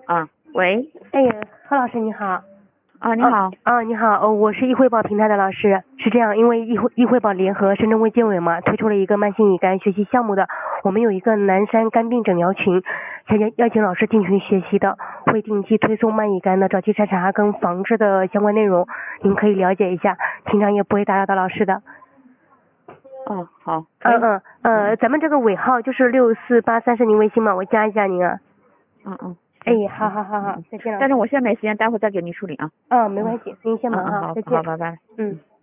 啊，喂， 哎，何老师你好。 啊，你好。 你好，我是易汇宝平台的老师。是这样，因为易汇宝联合深圳卫健委嘛，推出了一个慢性乙肝学习项目的，我们有一个南山肝病诊疗群，想邀请老师进群学习的，会定期推送慢乙肝的早期筛查跟防治的相关内容，您可以了解一下，平常也不会打扰到老师的。 哦，好。 咱们这个尾号就是6483是您微信吗？我加一下您啊。哎，好，再见了。 但是我现在没时间，待会儿再给你处理啊。 没关系，您先忙啊，再见。 好，拜拜。